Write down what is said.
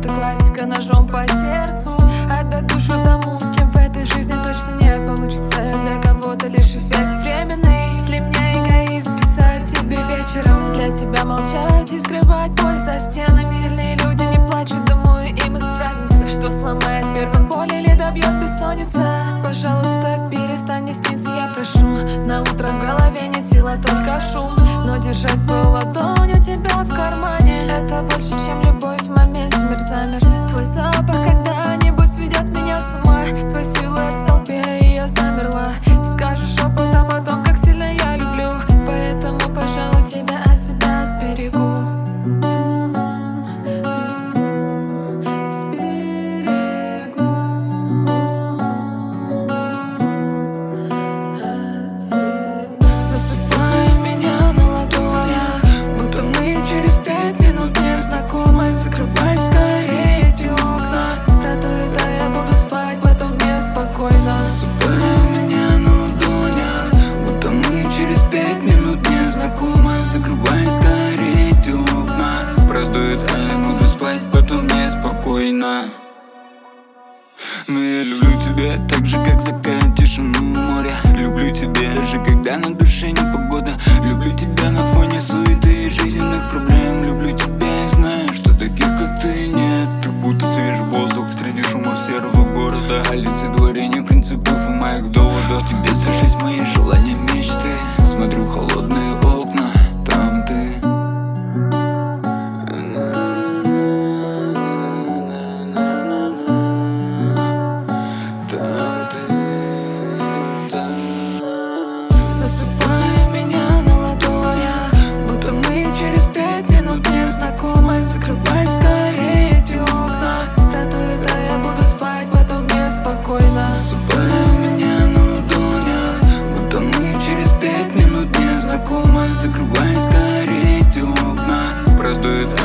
Это классика ножом по сердцу. Отдать душу тому, с кем в этой жизни точно не получится. Для кого-то лишь эффект временный. Для меня эгоизм писать тебе вечером. Для тебя молчать и скрывать боль за стенами. Сильные люди не плачут, думаю, и мы справимся. Что сломает первым боль или добьет бессонница? Пожалуйста, перестань мне сниться, я прошу. На утро в голове нет сила, только шум. Но держать свою ладонь у тебя в кармане — это больше, чем любовь в моменте. Мир замер. Твой запах когда-нибудь сведет меня с ума. Твой силуэт в толпе, и я замерла. Скажешь шепотом о том, как сильно я люблю. Поэтому, пожалуй, тебя от себя сберегу. Закрывай скорее эти окна. Продует, а я буду спать, потом мне спокойно. Засыпай меня на ладонях, будто мы через 5 минут не знакомы. Закрывай скорее эти окна. Продует, а я буду спать, потом мне спокойно. Но я люблю тебя так же, как закат, тишину моря. Люблю тебя же, когда на душе непогода. Люблю тебя на фоне суеты и жизненных проблем. Люблю тебя и знаю, что таких, как ты, нет. Как будто свежий воздух среди шумов серого города. Олицетворение принципов и моих доводов. В тебе сошлись мои желания, мечты. Смотрю в холодные окна, там ты. Засыпай меня на ладонях, будто мы через 5 минут не знакомы. Закрывай скорее эти окна. Продует, а я буду спать, потом мне спокойно. Засыпай меня на ладонях, будто мы через 5 минут не знакомы. Закрывай скорее эти окна. Продует,